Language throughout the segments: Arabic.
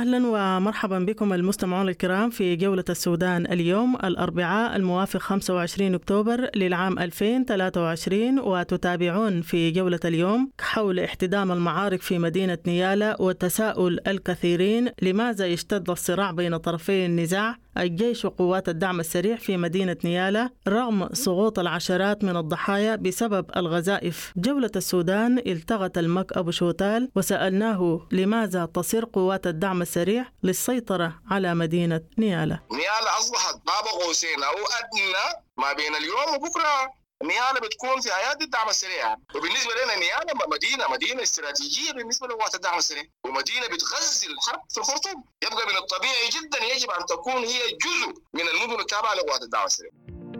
أهلا ومرحبا بكم المستمعون الكرام في جولة السودان اليوم الأربعاء الموافق 25 أكتوبر للعام 2023، وتتابعون في جولة اليوم حول احتدام المعارك في مدينة نيالا وتساؤل الكثيرين لماذا يشتد الصراع بين طرفي النزاع الجيش وقوات الدعم السريع في مدينة نيالا رغم سقوط العشرات من الضحايا بسبب الغزائف. جولة السودان التغت المك أبو شوتال وسألناه لماذا تصير قوات الدعم السريع للسيطرة على مدينة نيالا. نيالا أصبحت باب قوسين أو أدنى ما بين اليوم وبكرة. نيالا بتكون في أيادي الدعم السريع، وبالنسبة لنا نيالا مدينة استراتيجية بالنسبة لقوات الدعم السريع، ومدينة بتغذي الحرب في الخرطوم. يبقى من الطبيعي جدا يجب أن تكون هي جزء من المدن التابعة لقوات الدعم السريع.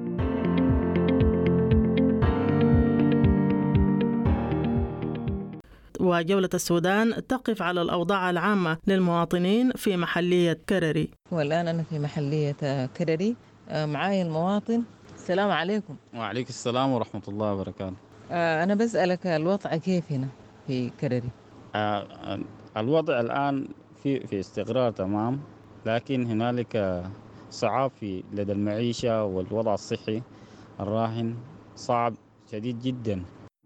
وجولة السودان تقف على الأوضاع العامة للمواطنين في محلية كرري. والآن أنا في محلية كرري، معاي المواطن. السلام عليكم. وعليك السلام ورحمة الله وبركاته. أنا بسألك الوضع كيف هنا في كرري؟ الوضع الآن في استقرار تمام، لكن هنالك صعاب لدى المعيشة والوضع الصحي الراهن صعب شديد جدا.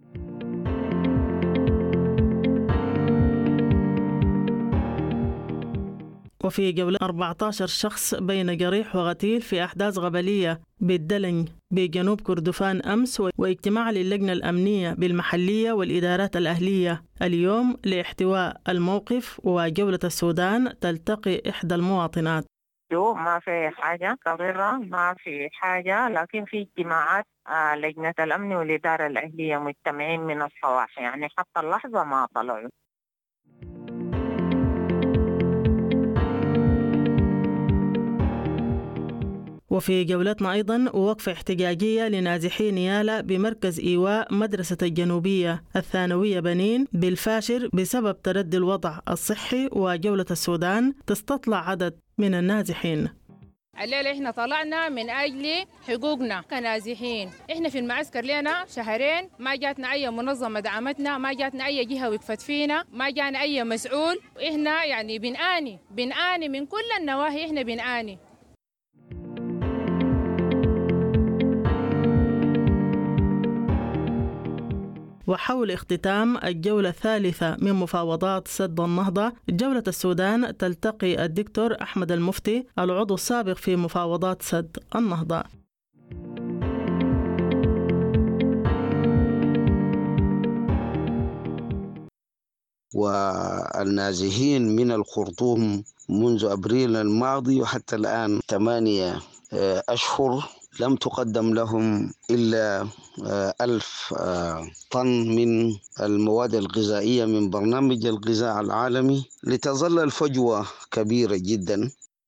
وفي جولة 14 شخص بين جريح وغتيل في أحداث غبلية بالدلنج بجنوب كردفان أمس، واجتماع للجنة الأمنية بالمحلية والإدارات الأهلية اليوم لاحتواء الموقف. وجولة السودان تلتقي إحدى المواطنات. ما في حاجة صغيرة، ما في حاجة، لكن في اجتماعات لجنة الأمن والإدارة الأهلية مجتمعين من الصباح، يعني حتى اللحظة ما طلعوا. وفي جولتنا أيضا وقفة احتجاجية لنازحي نيالا بمركز إيواء مدرسة الجنوبية الثانوية بنين بالفاشر بسبب تردي الوضع الصحي. وجولة السودان تستطلع عدد من النازحين. الليلة احنا طلعنا من أجل حقوقنا كنازحين. احنا في المعسكر لنا شهرين، ما جاتنا أي منظمة دعمتنا، ما جاتنا أي جهة وقفت فينا، ما جانا أي مسؤول. احنا يعني بنعاني من كل النواحي، احنا بنعاني. وحول اختتام الجولة الثالثة من مفاوضات سد النهضة، جولة السودان تلتقي الدكتور أحمد المفتي العضو السابق في مفاوضات سد النهضة. والنازحين من الخرطوم منذ أبريل الماضي وحتى الآن 8 أشهر لم تقدم لهم إلا 1000 طن من المواد الغذائية من برنامج الغذاء العالمي، لتظل الفجوة كبيرة جدا.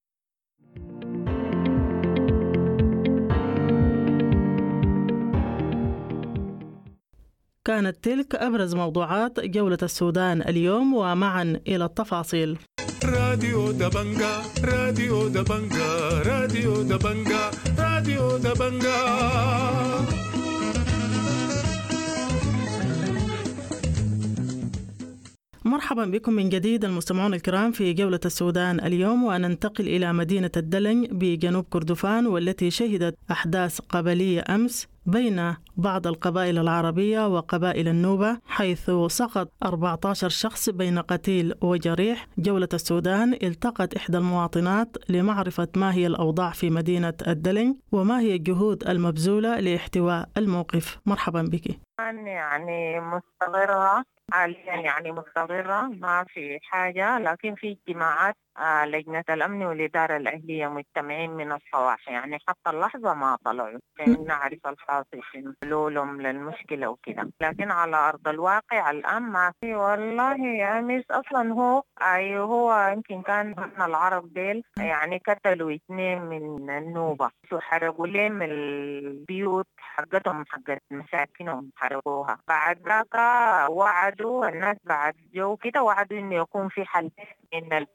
كانت تلك أبرز موضوعات جولة السودان اليوم، ومعا إلى التفاصيل. راديو دبنجا راديو دبنجا راديو دبنجا راديو دبنجا. مرحبا بكم من جديد المستمعون الكرام في جولة السودان اليوم، وننتقل إلى مدينة الدلنج بجنوب كردفان، والتي شهدت أحداث قبلية أمس بين بعض القبائل العربية وقبائل النوبة، حيث سقط 14 شخص بين قتيل وجريح. جولة السودان التقت إحدى المواطنات لمعرفة ما هي الأوضاع في مدينة الدلنج وما هي الجهود المبذولة لاحتواء الموقف. مرحبا بك. يعني مستقرة حاليا، يعني مستقرة، ما في حاجة، لكن في اجتماعات لجنة الأمن والإدارة الأهلية مجتمعين من الصباح، يعني حتى اللحظة ما طلعوا نعرف الحاصل في حلولهم للمشكلة وكذا. لكن على أرض الواقع الآن ما في. والله أمس أصلا هو يمكن كان من العرب ديل، يعني قتلوا 2 من النوبة وحرقوا لهم البيوت حقتهم، حقت مساكنهم حرقوها. بعد ذاك وعدوا الناس، بعد جو كده وعدوا إنه يكون في حل من الحكومة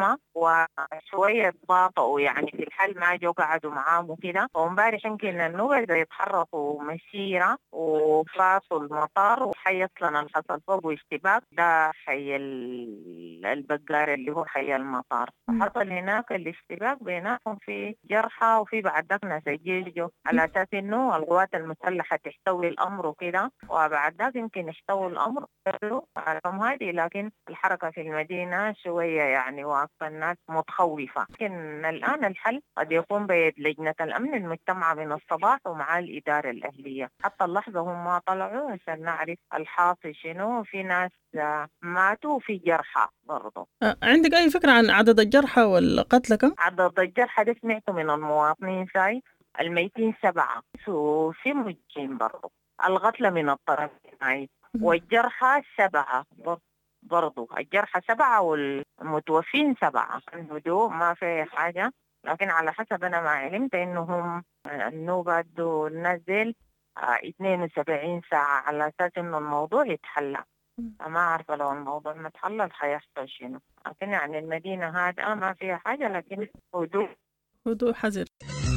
الحكومة وشوية تباطؤوا يعني في الحل، ما جو قعدوا معاهم وكده. ومبارح يمكن النوبة يتحركوا مسيرة وفاتوا المطار، وحي أصلا اللي حصل فوق اشتباك ده حي البقار اللي هو حي المطار. حصل هناك الاشتباك بينهم في جرحى، وفي بعد ذاك ناس الجيش جو على أساس إنه القوات المسلحة تحتوي الأمر وكده، وبعد ذاك يمكن يحتوي الأمر علىهم هذه. لكن الحركة في المدينة شوية يعني واقفة، الناس متخوفة. لكن الآن الحل قد يكون بيد لجنة الأمن المجتمعة من الصباح ومع الإدارة الأهلية. حتى اللحظة هم ما طلعوا عشان نعرف الحاصل شنو. في ناس ماتوا وفي جرحى برضو. عندك أي فكرة عن عدد الجرحى والقتلى كم؟ عدد الجرحى ده سمعته من المواطنين ساي الميتين 7 وفي مجين برضو. القتلى من الطرفين والجرحى 7 برضو. الجرحى 7 والمتوفين 7. الهدوء ما في حاجة، لكن على حسب أنا ما علمت إنهم النوبة دو نزل 72 ساعة على أساس إنه الموضوع يتحلى. ما عارفة لو الموضوع ما تحلل حيحصل شنو. لكن يعني المدينة هذا ما فيها حاجة، لكن هدوء حذر.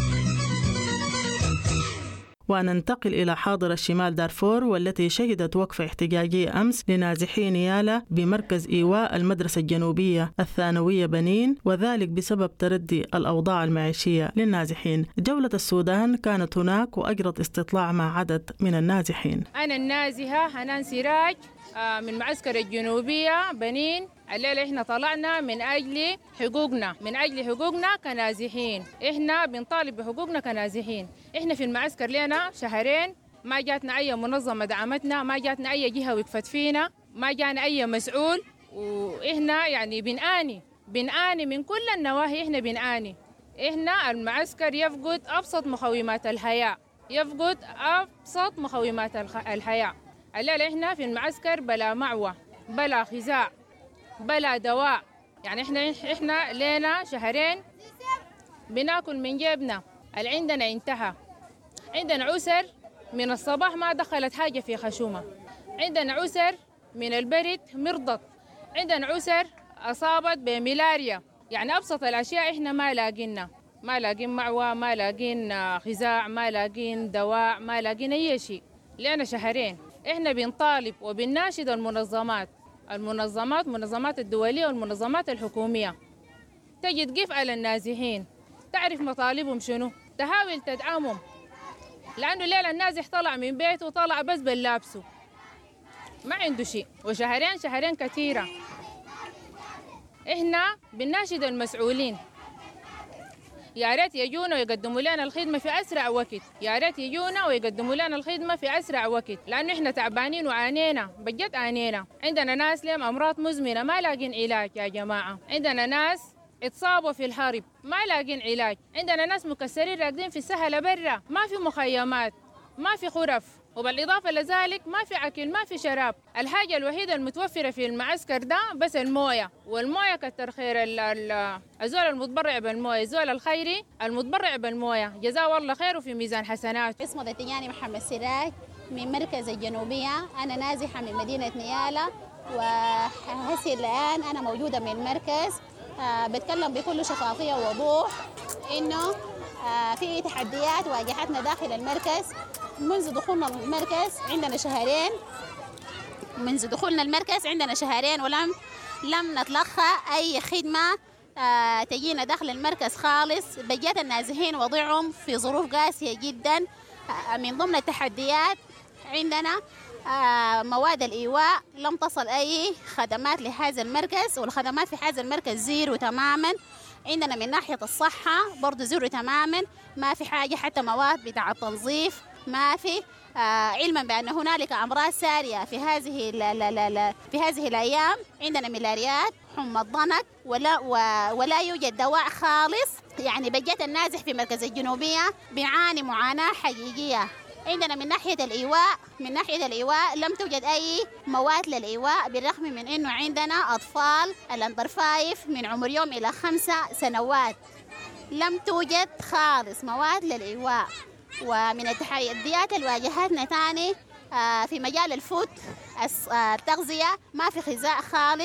وننتقل إلى حاضرة شمال دارفور، والتي شهدت وقفة احتجاجية أمس لنازحي نيالا بمركز إيواء المدرسة الجنوبية الثانوية بنين، وذلك بسبب تردي الأوضاع المعيشية للنازحين. جولة السودان كانت هناك وأجرت استطلاع مع عدد من النازحين. أنا النازحة حنان سراج من معسكر الجنوبية بنين. الليلة إحنا طلعنا من أجل حقوقنا كنازحين. إحنا بنطالب بحقوقنا كنازحين. إحنا في المعسكر لنا شهرين، ما جاتنا أي منظمة دعمتنا، ما جاتنا أي جهة وقفت فينا، ما جانا أي مسؤول. وإحنا يعني بنعاني من كل النواحي. إحنا بنعاني. إحنا المعسكر يفقد أبسط مقومات الحياة، الليلة إحنا في المعسكر بلا معوى، بلا غذاء، بلا دواء. يعني إحنا لنا شهرين بناكل من جيبنا، اللي عندنا انتهى. عندنا عسر من الصباح ما دخلت حاجة في خشومة، عندنا عسر من البرد مرضت، عندنا عسر أصابت بملاريا. يعني أبسط الأشياء إحنا ما لاقين معوى، ما لاقين غذاء، ما لاقين دواء، ما لاقين أي شيء. لنا شهرين. إحنا بنطالب وبنناشد المنظمات الدولية والمنظمات الحكومية تجي تقف على النازحين، تعرف مطالبهم شنو، تحاول تدعمهم. لأنه الليلة النازح طلع من بيته وطلع بس باللابسه، ما عنده شيء. وشهرين كثيرة. إحنا بنناشد المسؤولين يا ريت يجونا ويقدموا لنا الخدمة في أسرع وقت، لأنه إحنا تعبانين وعانينا بجد عانينا. عندنا ناس لهم أمراض مزمنة ما لاقين علاج يا جماعة، عندنا ناس اتصابوا في الحرب ما لاقين علاج، عندنا ناس مكسرين راقدين في السهلة برا، ما في مخيمات، ما في غرف، وبالإضافة لذلك ما في أكل، ما في شراب. الحاجة الوحيدة المتوفرة في المعسكر ده بس الموية، والموية كتر خير الزول المتبرع بالموية، الزول الخيري المتبرع بالموية جزاه الله خير وفي ميزان حسنات. اسمه دتياني محمد سراج من مركز الجنوبية. أنا نازحة من مدينة نيالا، وهسي الآن أنا موجودة من المركز. بتكلم بكل شفافية ووضوح إنه في تحديات واجهتنا داخل المركز منذ دخولنا المركز. عندنا شهرين ولم نتلقى أي خدمة تجينا داخل المركز خالص. بقيت النازحين وضعهم في ظروف قاسية جدا. من ضمن التحديات عندنا مواد الإيواء، لم تصل أي خدمات لهذا المركز، والخدمات في هذا المركز زيرو تماما. عندنا من ناحية الصحة برضو زيرو تماما، ما في حاجة، حتى مواد بتاع التنظيف ما في. علما بأن هنالك أمراض سارية في هذه الأيام. عندنا ملاريات، حمى الضنك، ولا يوجد دواء خالص. يعني بقيت النازح في مركز الجنوبية بيعاني معاناة حقيقية. عندنا من ناحية الإيواء لم توجد أي مواد للإيواء، بالرغم من أنه عندنا أطفال الأندر 5 من عمر يوم إلى 5 سنوات. لم توجد خالص مواد للإيواء. ومن التحديات اللي واجهتنا ثاني في مجال الفود، التغذية، ما في غذاء خالص،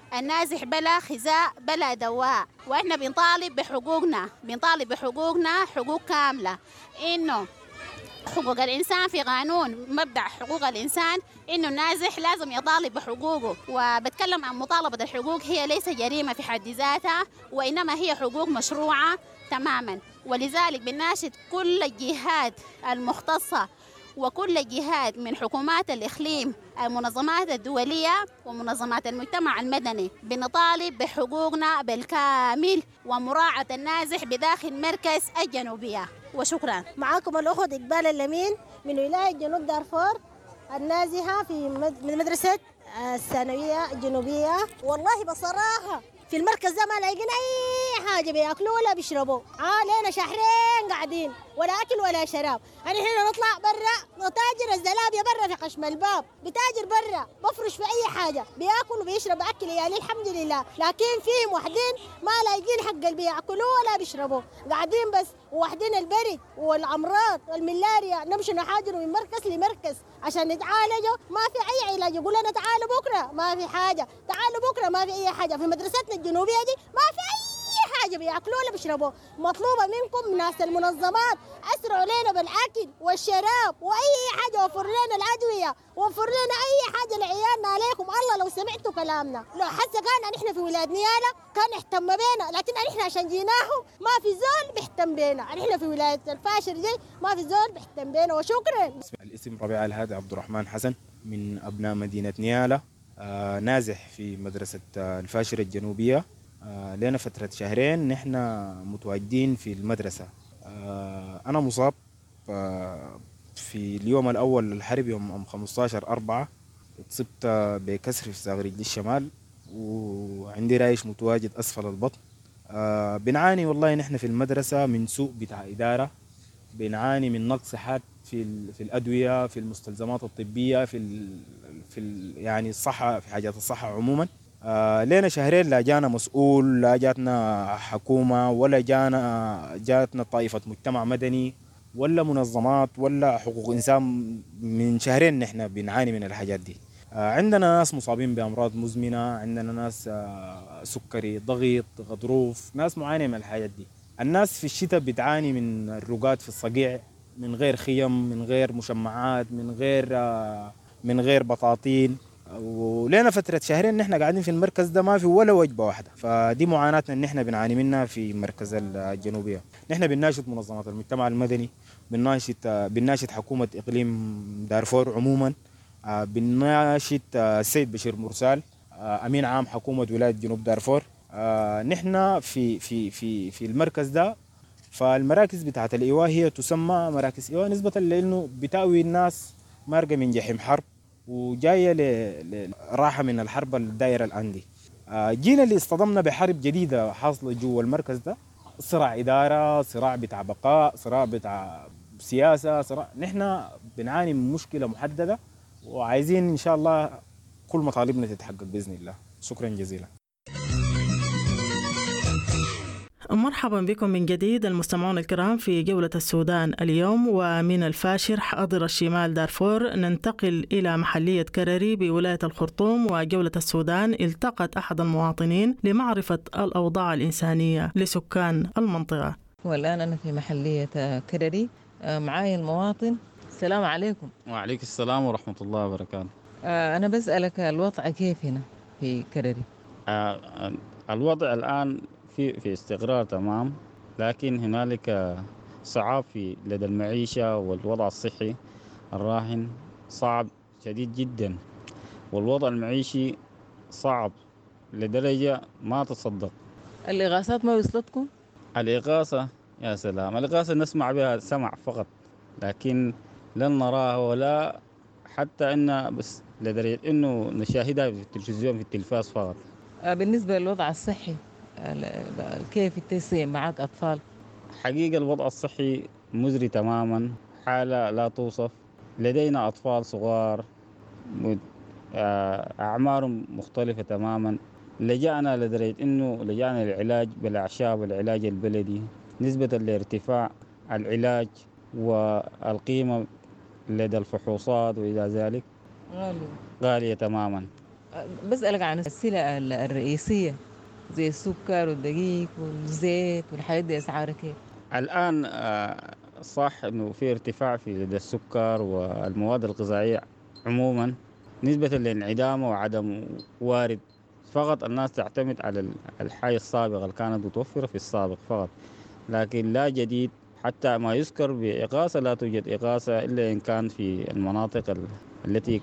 النازح بلا خزاء بلا دواء. وإحنا بنطالب بحقوقنا حقوق كاملة. إنه حقوق الإنسان في قانون مبدأ حقوق الإنسان، إنه النازح لازم يطالب بحقوقه. وبتكلم عن مطالبة الحقوق، هي ليس جريمة في حد ذاتها، وإنما هي حقوق مشروعة تماما. ولذلك بناشد كل الجهات المختصة وكل الجهات من حكومات الإقليم، المنظمات الدولية ومنظمات المجتمع المدني، بنطالب بحقوقنا بالكامل ومراعاة النازح بداخل مركز الجنوبية. وشكرا. معاكم الأخت إقبال اللمين من ولاية جنوب دارفور النازحة في مدرسة الثانوية الجنوبية. والله بصراحة في المركز ده ما لاقيين أي حاجة بياكلوا ولا بيشربوا. علينا شهرين قاعدين ولا أكل ولا شراب. يعني إحنا نطلع برا نتاجر الزلابية برا في قشم الباب، بتاجر برا بفرش في أي حاجة، بياكل وبيشرب أكل يعني الحمد لله. لكن فيهم وحدين ما لاقيين حق اللي بياكلوه ولا بيشربوا، قاعدين بس. ووحدين البرد والأمراض والملاريا نمشي نحاجروا من مركز لمركز عشان نتعالجوا، ما في أي علاج. يقول لنا تعالوا بكرة ما في حاجة، تعالوا بكرة ما في أي حاجة. في مدرستنا الجنوبية دي ما في أي حاجة بياكلوا ولا بيشربوا. مطلوبة منكم ناس المنظمات أسرعوا لنا بالأكل والشراب وأي حاجة، وفر لنا الأدوية، وفر لنا أي حاجة لعيالنا. عليكم الله لو سمعتوا كلامنا. لو حتى كان نحن في ولاد نيالا كان اهتم بينا، لكن نحن عشان جيناهم ما في زول بيهتم بينا. نحن في ولاية الفاشر دي ما في زول بيهتم بينا. وشكرا. الاسم ربيع الهادي عبد الرحمن حسن من أبناء مدينة نيالا، نازح في مدرسة الفاشر الجنوبية. لنا فترة شهرين نحن متواجدين في المدرسة. أنا مصاب في اليوم الأول الحرب يوم 15/4، اتصبت بكسر في ساق رجلي الشمال، وعندي رايش متواجد أسفل البطن. بنعاني والله نحن في المدرسة من سوء بتاع إدارة، بنعاني من نقص حاد في الأدوية، في المستلزمات الطبية، في يعني الصحة، في حاجات الصحة عموما. لنا شهرين لا جانا مسؤول، لا جاتنا حكومة، ولا جاتنا طائفة مجتمع مدني ولا منظمات ولا حقوق إنسان. من شهرين نحن بنعاني من الحاجات دي. عندنا ناس مصابين بأمراض مزمنة، عندنا ناس سكري، ضغط، غضروف، ناس معانية من الحاجات دي. الناس في الشتاء بتعاني من الرقاد في الصقيع، من غير خيم، من غير مشمعات، من غير بطاطين. ولينا فترة شهرين نحن قاعدين في المركز ده ما في ولا وجبة واحدة. فدي معاناتنا اللي نحن بنعاني منها في مركز الجنوبية. نحن بنناشد منظمات المجتمع المدني، بنناشد حكومة إقليم دارفور عموما، بنناشد السيد بشير مرسال أمين عام حكومة ولاية جنوب دارفور. نحن في المركز ده، فالمراكز بتاعت الإيواء هي تسمى مراكز إيواء نسبة لأنه بتأوي الناس مارقة من جحيم حرب وجاية لراحة من الحرب الدائرة الآن دي. جينا اللي اصطدمنا بحرب جديدة حاصلة جوا المركز ده، صراع إدارة، صراع بتاع بقاء، صراع بتاع سياسة، صراع. نحن بنعاني من مشكلة محددة وعايزين إن شاء الله كل مطالبنا تتحقق بإذن الله. شكرا جزيلا. مرحبا بكم من جديد المستمعون الكرام في جولة السودان اليوم. ومن الفاشر حاضر الشمال دارفور ننتقل إلى محلية كرري بولاية الخرطوم. وجولة السودان التقت أحد المواطنين لمعرفة الأوضاع الإنسانية لسكان المنطقة. والآن أنا في محلية كرري، معاي المواطن. السلام عليكم. وعليكم السلام ورحمة الله وبركاته. أنا بسألك الوضع كيف هنا في كرري؟ الوضع الآن في استقرار تمام، لكن هنالك صعاب لدى المعيشة والوضع الصحي الراهن صعب شديد جدا، والوضع المعيشي صعب لدرجة ما تصدق. الإغاثات ما وصلتكم؟ الإغاثة يا سلام، الإغاثة نسمع بها سمع فقط، لكن لن نراها ولا حتى إن بس لدرجة إنه نشاهدها في التلفزيون في التلفاز فقط. بالنسبة للوضع الصحي كيف التسيء معك أطفال؟ حقيقة الوضع الصحي مزري تماما، حالة لا توصف. لدينا أطفال صغار أعمارهم مختلفة تماما. لجأنا لدرجة إنه لجأنا للعلاج بالأعشاب والعلاج البلدي، نسبة لارتفاع العلاج والقيمة لدى الفحوصات وإلى ذلك غالية تماما. بسألك عن السلع الرئيسية زي السكر والدقيق والزيت والحاجات دي أسعارها كيف؟ الآن صح أنه في ارتفاع في السكر والمواد الغذائية عموما نسبة للانعدام وعدم وارد. فقط الناس تعتمد على الحاجة السابقة اللي كانت متوفرة في السابق فقط، لكن لا جديد. حتى ما يذكر بإغاثة لا توجد إغاثة إلا إن كان في المناطق التي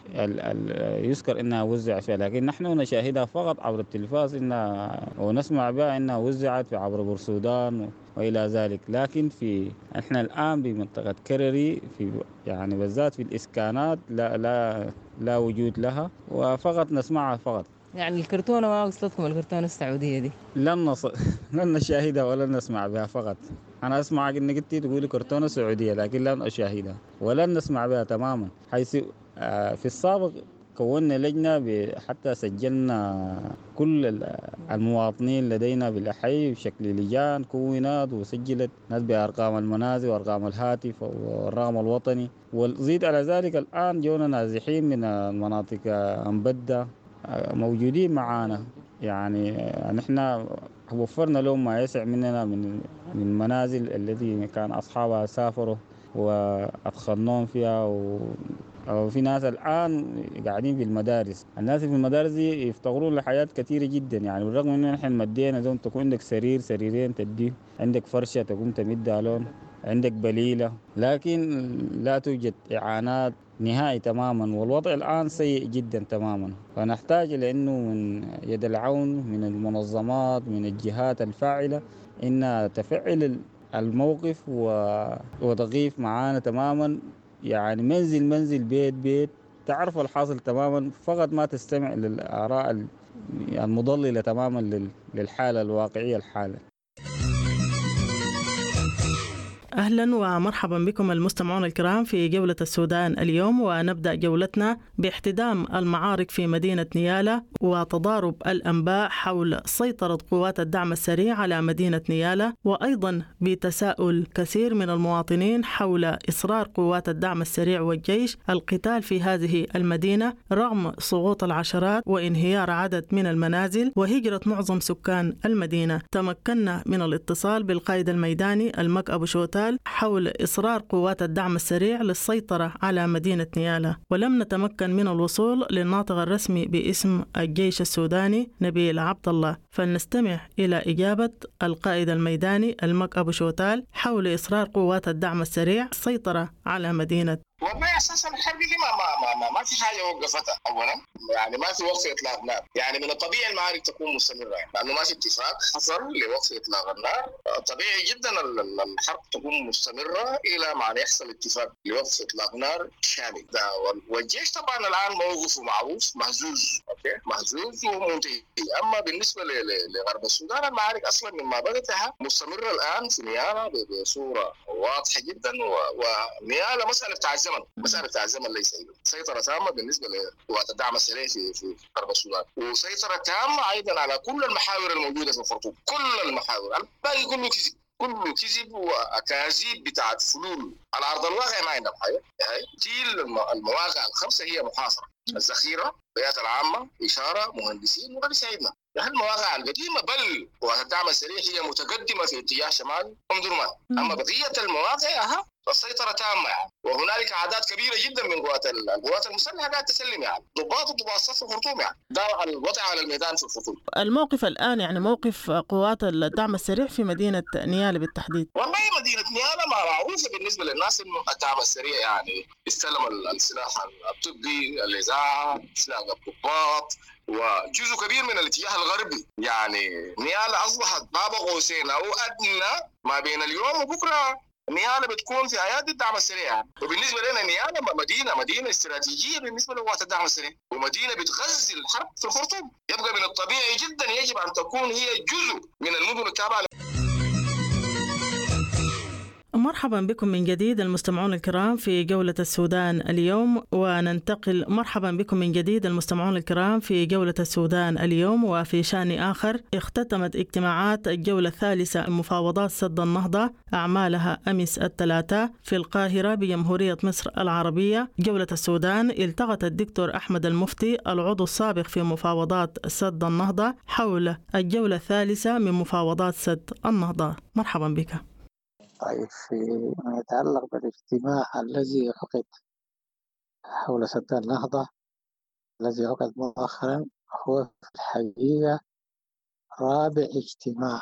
يذكر إنها وزعت فيها، لكن نحن نشاهدها فقط عبر التلفاز ونسمع بها إنها وزعت في عبر بورسودان وإلى ذلك. لكن إحنا الآن بمنطقة كرري يعني بالذات في الإسكانات لا وجود لها، وفقط نسمعها فقط. يعني الكرتونة ما وصلتكم الكرتونة السعودية دي؟ لن نشاهدها ولن نسمع بها فقط. أنا أسمعك إنك تقولي كرتونة سعودية، لكن لن أشاهدها ولن نسمع بها تماما. حيث في السابق كونا لجنة حتى سجلنا كل المواطنين لدينا بالأحي بشكل لجان كونات وسجلت ناس بأرقام المنازل وأرقام الهاتف والرقم الوطني. وزيد على ذلك الآن جونا نازحين من المناطق أنبدة موجودين معانا، يعني نحن وفرنا لهم ما يسع مننا من المنازل التي كان أصحابها سافروا وأدخلناهم فيها. وفي ناس الآن قاعدين في المدارس، الناس في المدارس دي يفتقرون لحياة كثيرة جدا، يعني بالرغم من نحن مدينا لهم تكون عندك سرير سريرين تديه، عندك فرشة تقوم تمدها لهم، عندك بليلة، لكن لا توجد إعانات نهائي تماما. والوضع الآن سيء جدا تماما، فنحتاج لأنه من يد العون من المنظمات من الجهات الفاعلة إنها تفعل الموقف وتغيف معانا تماما، يعني منزل بيت تعرف الحاصل تماما، فقط ما تستمع للآراء المضللة تماما للحالة الواقعية الحالة. أهلا ومرحبا بكم المستمعون الكرام في جولة السودان اليوم، ونبدأ جولتنا باحتدام المعارك في مدينة نيالا وتضارب الأنباء حول سيطرة قوات الدعم السريع على مدينة نيالا، وأيضا بتساؤل كثير من المواطنين حول إصرار قوات الدعم السريع والجيش القتال في هذه المدينة رغم سقوط العشرات وانهيار عدد من المنازل وهجرة معظم سكان المدينة. تمكنا من الاتصال بالقائد الميداني المك أبو شوتال حول إصرار قوات الدعم السريع للسيطرة على مدينة نيالا، ولم نتمكن من الوصول للناطق الرسمي باسم الجيش السوداني نبيل عبد الله، فلنستمع إلى إجابة القائد الميداني المك أبو شوتال حول إصرار قوات الدعم السريع السيطرة على مدينة. والله اساسا الحرب دي ما في حاجه وقفتها اولا، يعني ما في وقف اطلاق نار، يعني من الطبيعي المعارك تكون مستمره، لانه ما في اتفاق حصل لوقف اطلاق النار. طبيعي جدا الحرب تكون مستمره الى ما يحصل اتفاق لوقف اطلاق نار شامل. والجيش طبعا الان موقفه معروف، مهزوز، اوكي، مهزوز ومنتهي. اما بالنسبه لغرب السودان المعارك اصلا مما بداتها مستمره الان في نيالا بصوره واضحه جدا. ونيالا مساله بتاع الزمن ليس سيطرة تامة بالنسبة لقوات الدعم السريع في غرب السودان، وسيطرة تامة أيضا على كل المحاور الموجودة في الخرطوم، كل المحاور. الباقي كله كذب وأكاذيب بتاعت فلول. على أرض الواقع ما عندنا حاجة. دي المواقع الخمسة هي محاصرة: الذخيرة، البيئات العامة، إشارة، مهندسين، وغير سعيدنا. المواقع القديمة بل قوات الدعم السريع هي متقدمة في اتجاه شمال أم درمان. أما بقية المواقع السيطرة تامة يعني. وهنالك أعداد كبيرة جدا من القوات المسلحة قاعدة تسلم يعني ضباط صف الخرطوم، يعني ده الوضع على الميدان في الخرطوم. الموقف الآن يعني موقف قوات الدعم السريع في مدينة نيالا بالتحديد. والله مدينة نيالا معروفة بالنسبة للناس إنه الدعم السريع يعني استلم السلاح الطبي، الإذاعة، سلاح الضباط، وجزء كبير من الاتجاه الغربي. يعني نيالا أصبحت باب قوسين أو أدنى ما بين اليوم وبكرة. نيالا بتكون في أيادي الدعم السريع، وبالنسبة لنا نيالا مدينة استراتيجية بالنسبة لقوات الدعم السريع، ومدينة بتغذي الحرب في الخرطوم. يبقى من الطبيعي جدا يجب أن تكون هي جزء من المدن التابعة. مرحبا بكم من جديد المستمعون الكرام في جولة السودان اليوم، وننتقل مرحبا بكم من جديد المستمعون الكرام في جولة السودان اليوم. وفي شأن آخر، اختتمت اجتماعات الجولة الثالثة مفاوضات سد النهضة أعمالها أمس الثلاثاء في القاهرة بجمهورية مصر العربية. جولة السودان التقت الدكتور أحمد المفتي العضو السابق في مفاوضات سد النهضة حول الجولة الثالثة من مفاوضات سد النهضة. مرحبا بك. طيب، فيما يتعلق بالاجتماع الذي عقد حول سد النهضة الذي عقد مؤخرا، هو في الحقيقة رابع اجتماع،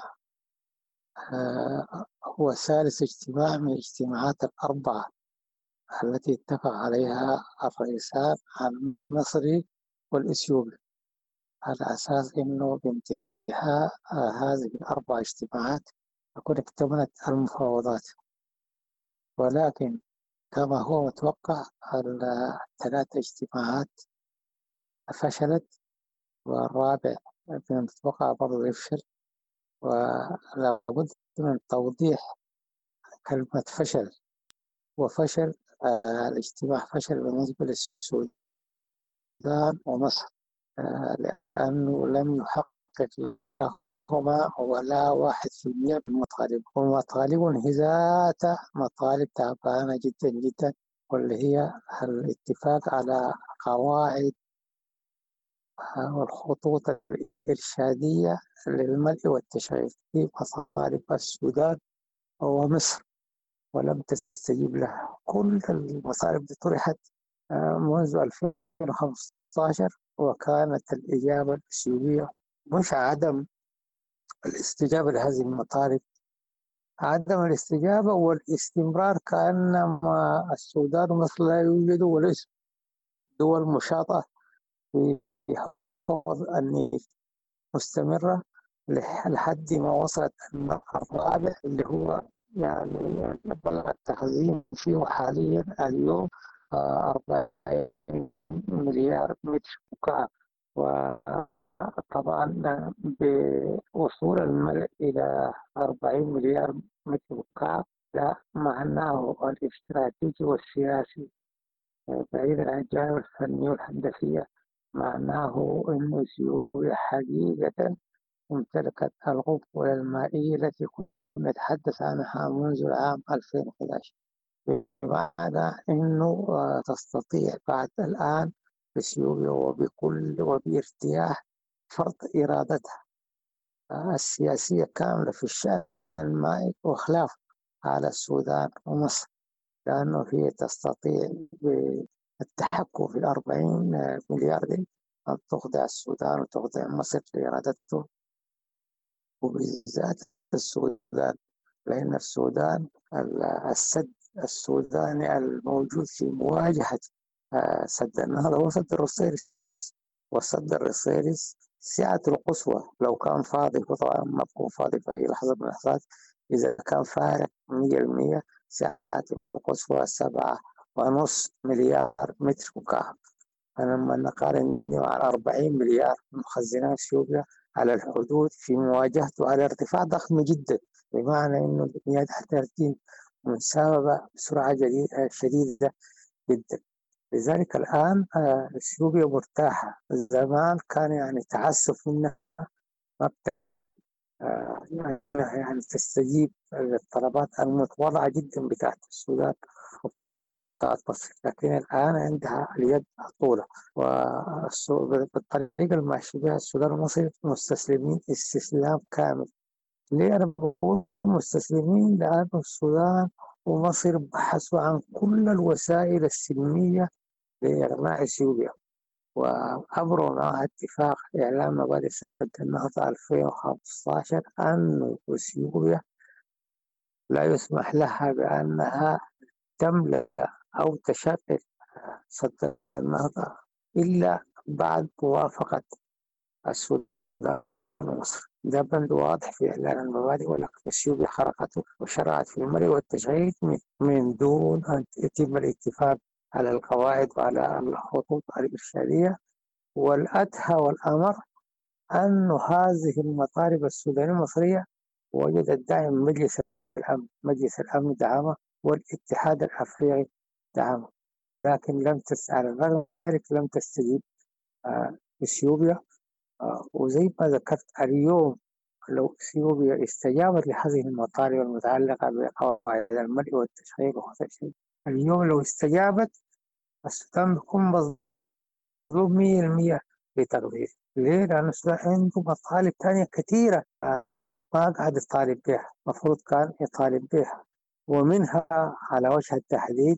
هو ثالث اجتماع من الاجتماعات الأربعة التي اتفق عليها الرئيسان المصري والإثيوبي، على أساس أنه بانتهاء هذه الأربع اجتماعات تكون اكتملت المفاوضات. ولكن كما هو متوقع الثلاث اجتماعات فشلت، والرابع متوقع برضه يفشل. ولا بد من توضيح كلمة فشل وفشل. الاجتماع فشل بالنسبة للسودان ومصر، لأنه لم يحقق لهما ولا 1% من المطالب، ومطالبهم هي ذات مطالب تعبانة جدا جدا، واللي هي الاتفاق على قواعد والخطوط الإرشادية للملء والتشغيل في مصالح السودان ومصر، ولم تستجيب لها. كل المصالح دي طرحت منذ 2015، وكانت الإجابة الإثيوبية مش عدم الاستجابة لهذه المطالب، عدم الاستجابة والاستمرار كأنما السودان ومصر لا يوجدوا وليس دول مشاطئة في حفظ النيل مستمرة لحد ما وصلت الرابع اللي هو يعني بلغ التخزين فيه حاليا اليوم 40 مليار متر مكعب. وطبعا بوصول الملء إلى 40 مليار متر مكعب لا معناه الاستراتيجي والسياسي بعيدا عن الجانب الفني والهندسية، معناه أن إثيوبيا حقيقة امتلكت القوة المائية التي كنا نتحدث عنها منذ العام 2011، بمعنى أنه تستطيع بعد الآن إثيوبيا وبارتياح فرض إرادتها السياسية كاملة في الشأن المائي وخلاف على السودان ومصر، لأنه هي تستطيع بالتحكم في 40 مليار دي أن تخضع السودان وتخضع مصر لإرادته، وبالذات السودان، لأن السودان السد السوداني الموجود في مواجهة سد النهضة هو سد الرصيرس، والسد الرصيرس سعته القصوى لو كان فاضي، وطبعا ما بكون فاضي في أي لحظة من اللحظات، إذا كان فارغ 100% سعته القصوى 7.5 مليار متر مكعب. لما نقارن مع 40 مليار مخزنات إثيوبيا على الحدود في مواجهته على ارتفاع ضخم جدا، بمعنى أنه البنيات تحتاج مسابقة بسرعة شديدة جدا. لذلك الآن إثيوبيا مرتاحة. زمان كان يعني تعسف منها يعني تستجيب للطلبات المتواضعة جدا بتاعت السودان وبتاعت مصر، لكن الآن عندها اليد طولة، وبالطريقة الماشية بها السودان ومصر مستسلمين استسلام كامل. ليه أنا بقول مستسلمين؟ لأن السودان ومصر بحثوا عن كل الوسائل السلمية لإغناء إثيوبيا، وأبرموا معها اتفاق إعلان مبادئ سد النهضة 2015 أن إثيوبيا لا يسمح لها بأنها تملأ أو تشغل سد النهضة إلا بعد موافقة السودان ومصر. ده بند واضح في إعلان المبادئ، ولكن إثيوبيا خرقته وشرعت في الملء والتشغيل من دون أن يتم الاتفاق على القواعد وعلى الخطوط الإرشادية. والأدهى والأمر أن هذه المطالب السودانية المصرية وجدت دعم مجلس الأمن، مجلس الأمن دعمه والاتحاد الأفريقي دعمه، لكن على الرغم من ذلك لم تستجيب إثيوبيا. وزي ما ذكرت اليوم لو إثيوبيا استجابت لهذه المطالب المتعلقة بقواعد الملء والتشغيل وهذا الشيء، اليوم لو استجابت السودان بيكون مظلوم 100% بتقدير. ليه؟ لأن السودان عنده مطالب تانية كثيرة ما قاعد يطالب بها، مفروض كان يطالب بها، ومنها على وجه التحديد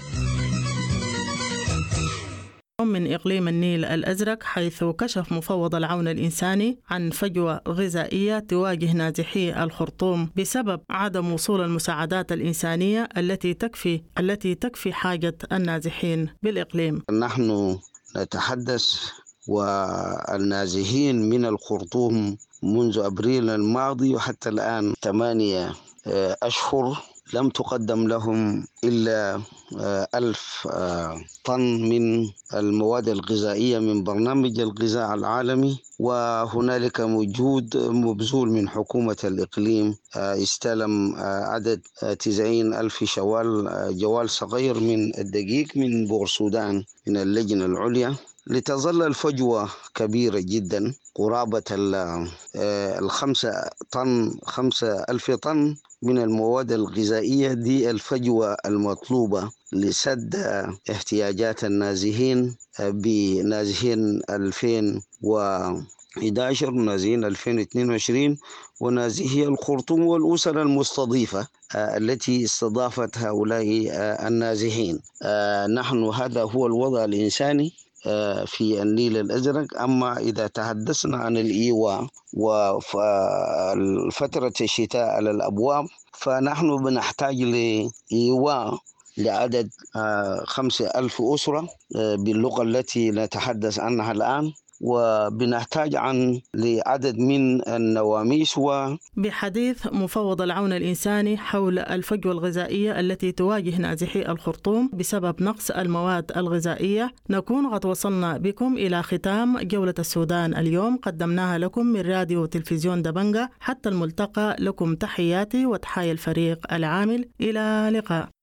من إقليم النيل الأزرق، حيث كشف مفوض العون الإنساني عن فجوة غذائية تواجه نازحي الخرطوم بسبب عدم وصول المساعدات الإنسانية التي تكفي حاجة النازحين بالإقليم. نحن نتحدث والنازحين من الخرطوم منذ أبريل الماضي وحتى الآن 8 أشهر لم تقدم لهم إلا 1000 طن من المواد الغذائية من برنامج الغذاء العالمي، وهنالك موجود مبذول من حكومة الإقليم استلم عدد 90,000 جوال صغير من الدقيق من بورسودان من اللجنة العليا. لتظل الفجوة كبيرة جدا قرابة 5,000 طن من المواد الغذائية. دي الفجوة المطلوبة لسد احتياجات النازحين بنازحين 2011 ونازحين 2022 ونازحي الخرطوم والأسر المستضيفة التي استضافت هؤلاء النازحين. نحن هذا هو الوضع الإنساني في النيل الأزرق. أما إذا تحدثنا عن الإيواء وفترة الشتاء على الأبواب، فنحن بنحتاج لإيواء لعدد 5,000 أسرة باللغة التي نتحدث عنها الآن، وبنحتاج لعدد من النواميس. بحديث مفوض العون الإنساني حول الفجوة الغذائية التي تواجه نازحي الخرطوم بسبب نقص المواد الغذائية، نكون قد وصلنا بكم إلى ختام جولة السودان اليوم، قدمناها لكم من راديو وتلفزيون دبنجة. حتى الملتقى، لكم تحياتي وتحايا الفريق العامل، إلى اللقاء.